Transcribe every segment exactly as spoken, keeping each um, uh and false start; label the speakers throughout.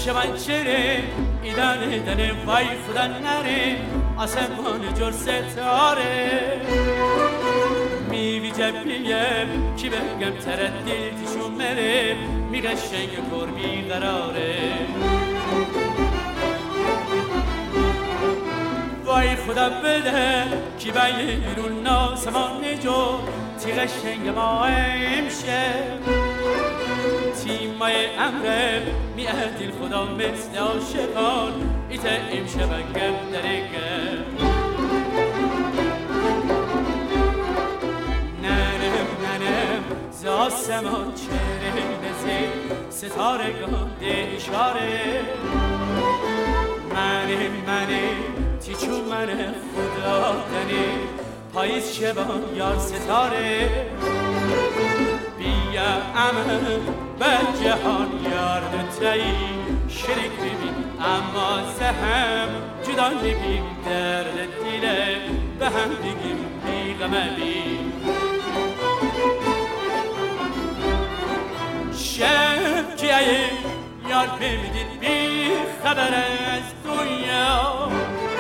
Speaker 1: من چره ایدن دن وای خدا نره آسمان جور ستاره میوی جبیم کی بگم تردیدشون مره میگه شنگ کر بیقراره وای خدا بده کی بایی بیرون ناسمان جو تیغ شنگ ما امشه تیمای امره میادیل خدا مثل عاشقان ایتا امشه بگم درگه ننم ننم زاسمان چره نزید ستارگان ده اشاره منه منه تیچو منه خدا دنی پاییز شبان یار ستاره بیا امه به جهان یار دوتایی شریک ببین اما زهم جدا نبیم درد دیله به هم بگیم بیغمه بیم شب کیه یار بمیدید بی خبر از دنیا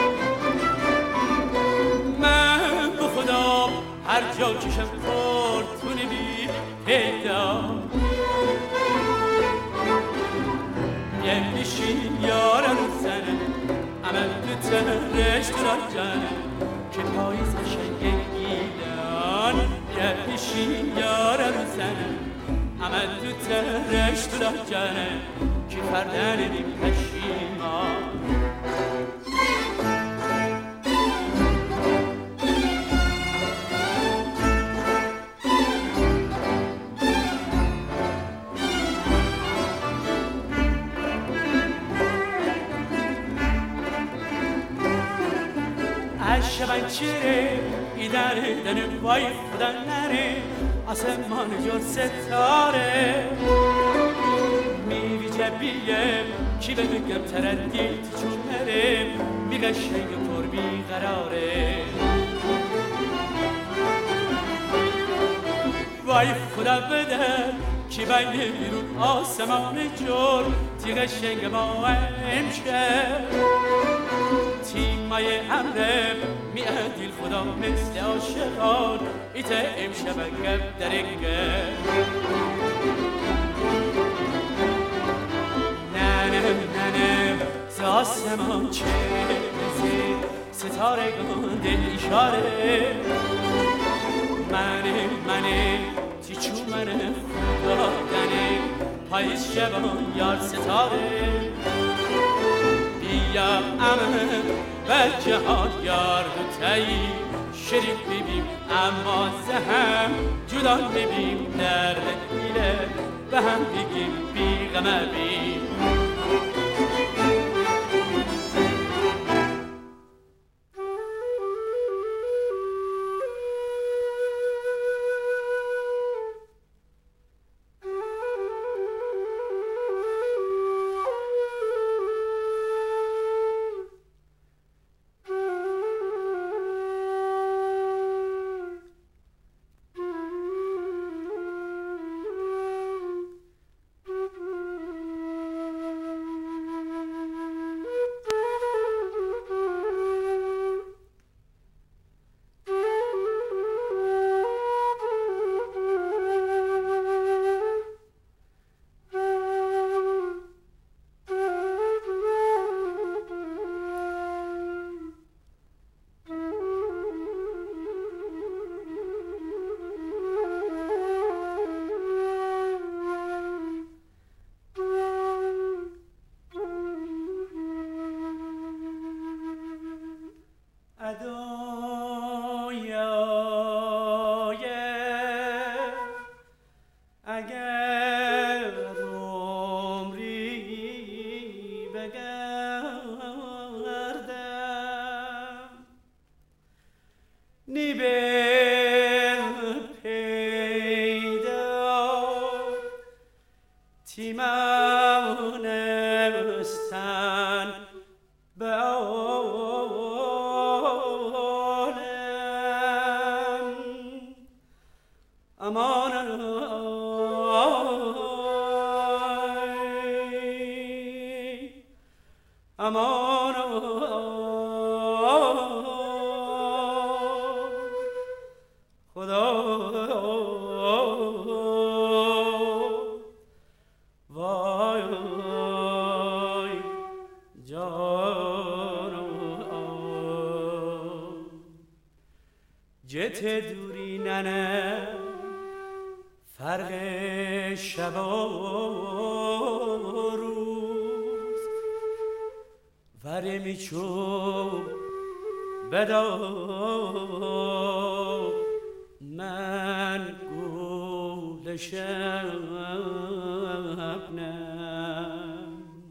Speaker 1: من به خدا هر جا کشم فورتونه بی پیدا یه بیشین یارم زنه عمل تو ترش را جانه که پاییز شنگه گیلان یه بیشین یارم زنه عمل تو ترش را جانه که فردن بیم پشیمان من چره ایداره دنم وای خدا نره آسمان جور ستاره میوی جبیه کی بگم تردید چون نره میگه شنگ پر بیقراره وای خدا بده کی بینه بیرون آسمان جور تیغ شنگ ما امشه تیمای امره میادیل خدا مثل عاشقان ایتا امشه بگم درنگه ننم ننم زاسمان چه بزید ستارگان ده اشاره منه منه تیچو منه خدا دنه پاییز شبان یار ستاره بیا امه و جهان یار دوتایی شریک ببیم اما زهم جدا نبیم درد دیله به هم بگیم بیغمه بیم امان خدا وای جان جت دوری ننه فرق شب و روز وره میچو بدا من گول شبنم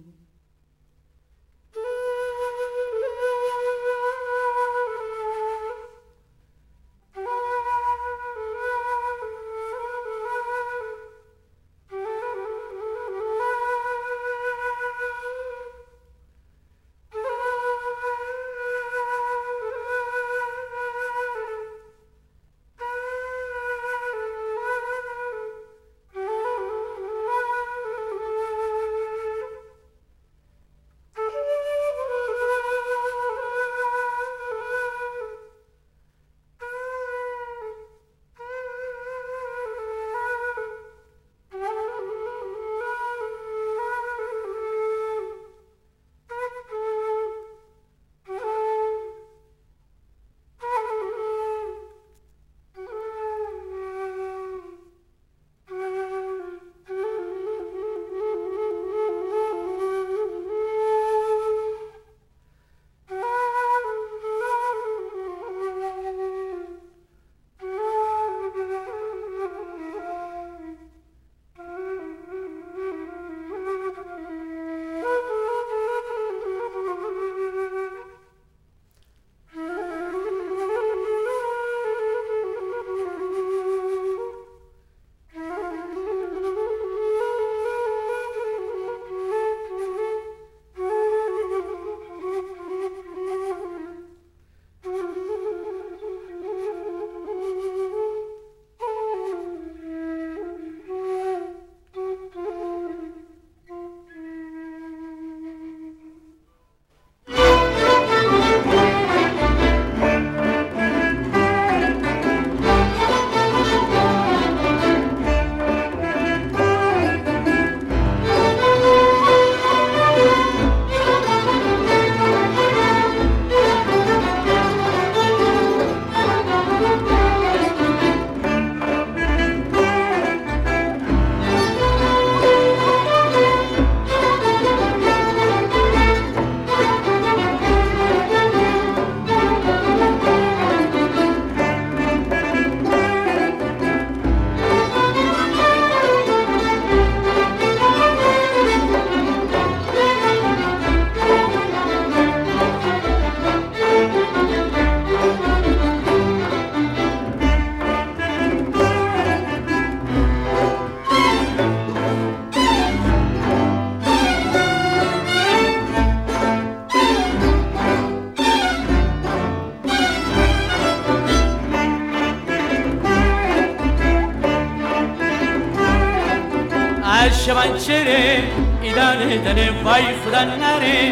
Speaker 1: شمنچره ایدن دنه وای خدا نره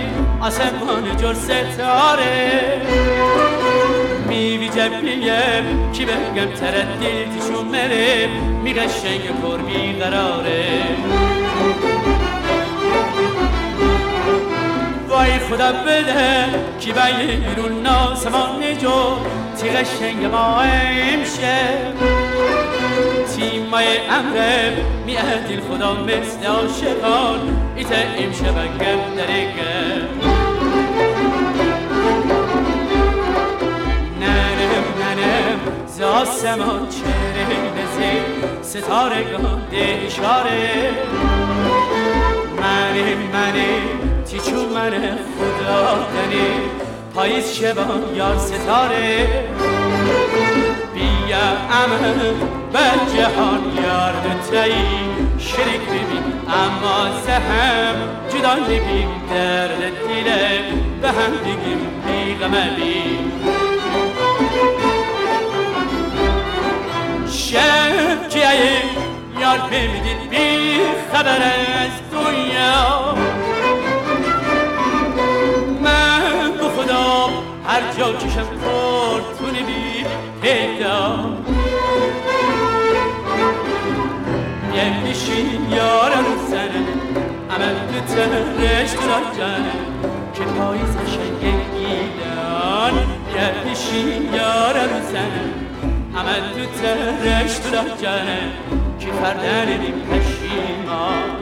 Speaker 1: آسمان جور ستاره میوی جبیم کی بگم تردیدشون مره میگه شنگ پر بیقراره وای خدا بده کی بایی بیرون ناسمان جو تیغ شنگ ما امشه تیمای امره میادیل خدا مثل عاشقان ایتا امشه بگم درگم ننم ننم زاسمان چره نزی ستارگان ده اشاره منه منه تیچو منه خدا دنی پاییز شبان یار ستاره بیا امه به جهان یار دوتایی شریک ببین اما زهم جدا نبیم درد دیله به هم بگیم بیغمه بیم شب که یار بمیدید بی خبر از دنیا هر جا کشم فورتونه بی پیدا یه بیشین یارم زنه عمل تو ترش تو جانه که پاییز قشنگ گیلان یه بیشین یارم زنه عمل تو ترش تو جانه که فردن بیم پشیمان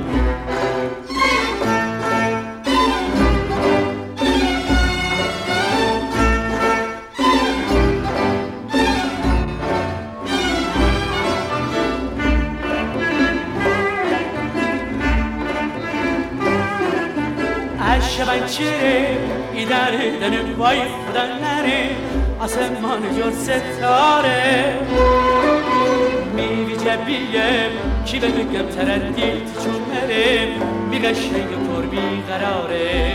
Speaker 1: شبن چیره ایداره دنه وای خدا نره آسمان جور ستاره میوی جبیه کی بگم تردید چون مره می قشنگ پر بی قراره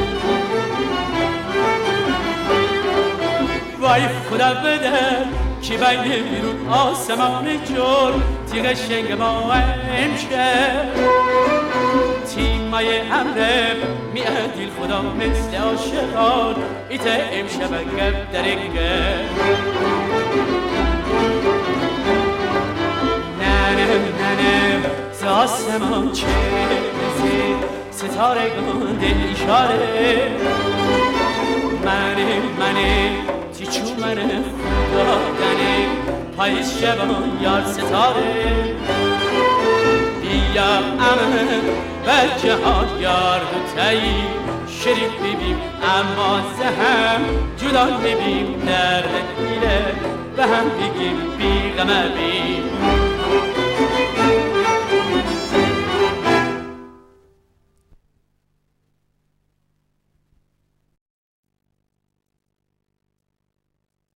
Speaker 1: وای خدا بده کی بین بیرون آسمان جور تی قشنگ ما امشه تیمای امره میادیل خدا مثل عاشقان ایته امشب گب درنگه ننم ننم ز آسمان چه رسید ستاره گنده اشاره منه منه تی چو منه خدا دنه پاییز شبان یار ستاره بیا امن و جهان یار دو تایی شریف ببیم اما زهم جدا ببیم درد دیله و هم بگیم بی غمه بیم